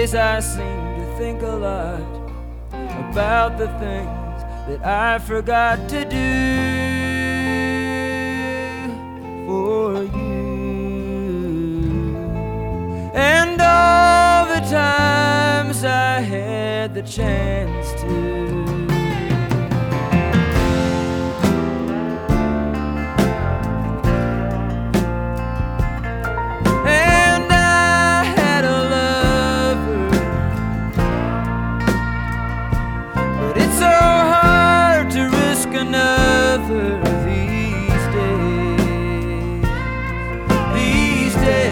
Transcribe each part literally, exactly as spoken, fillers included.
days I seem to think a lot about the things that I forgot to do for you, and all the times I had the chance to. Another these days, these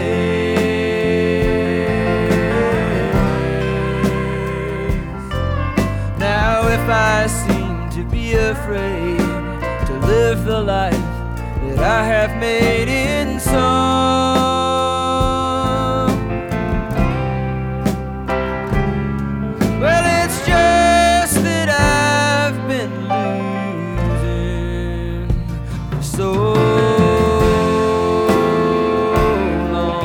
days. Now if I seem to be afraid to live the life that I have made in song, well, it's just that I've been so long.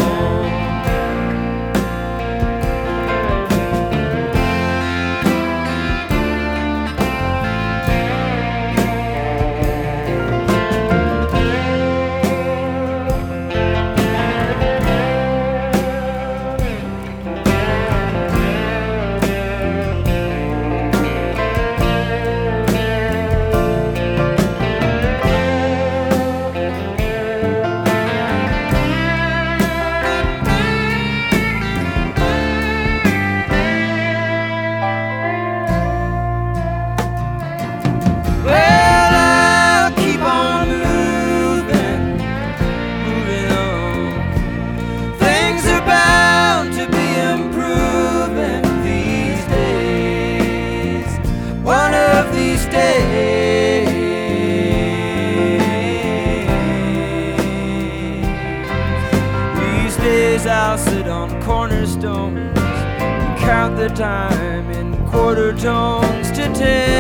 I'll sit on cornerstones and count the time in quarter tones to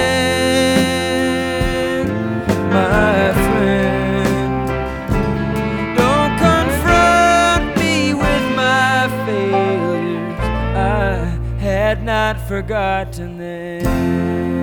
ten. My friend, don't confront me with my failures. I had not forgotten them.